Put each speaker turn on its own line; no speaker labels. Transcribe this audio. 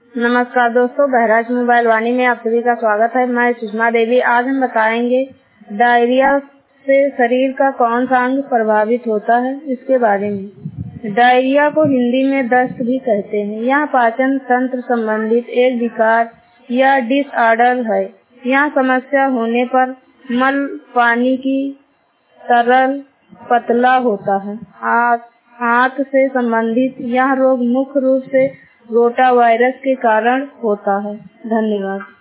नमस्कार दोस्तों, बहराइच मोबाइल वाणी में आप सभी का स्वागत है। मैं सुषमा देवी। आज हम बताएंगे डायरिया से शरीर का कौन सा अंग प्रभावित होता है, इसके बारे में। डायरिया को हिंदी में दस्त भी कहते हैं। यह पाचन तंत्र संबंधित एक विकार या डिसऑर्डर है। यह समस्या होने पर मल पानी की तरल पतला होता है। हाथ से संबंधित यह रोग मुख्य रूप से रोटा वायरस के कारण होता है। धन्यवाद।